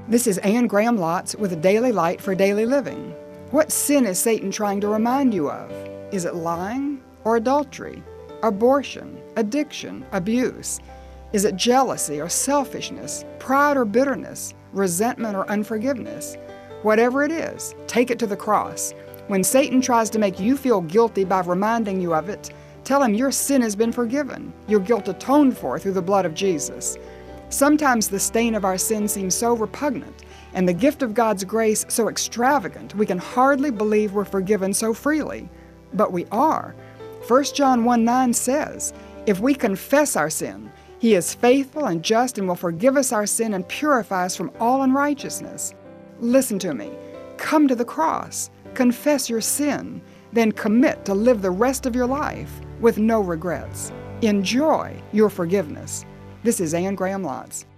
This is Anne Graham Lotz with a Daily Light for Daily Living. What sin is Satan trying to remind you of? Is it lying or adultery, abortion, addiction, abuse? Is it jealousy or selfishness, pride or bitterness, resentment or unforgiveness? Whatever it is, take it to the cross. When Satan tries to make you feel guilty by reminding you of it, tell him your sin has been forgiven, your guilt atoned for through the blood of Jesus. Sometimes the stain of our sin seems so repugnant and the gift of God's grace so extravagant we can hardly believe we're forgiven so freely. But we are. 1 John 1:9 says, "If we confess our sin, He is faithful and just and will forgive us our sin and purify us from all unrighteousness." Listen to me. Come to the cross, confess your sin, then commit to live the rest of your life with no regrets. Enjoy your forgiveness. This is Anne Graham Lotz.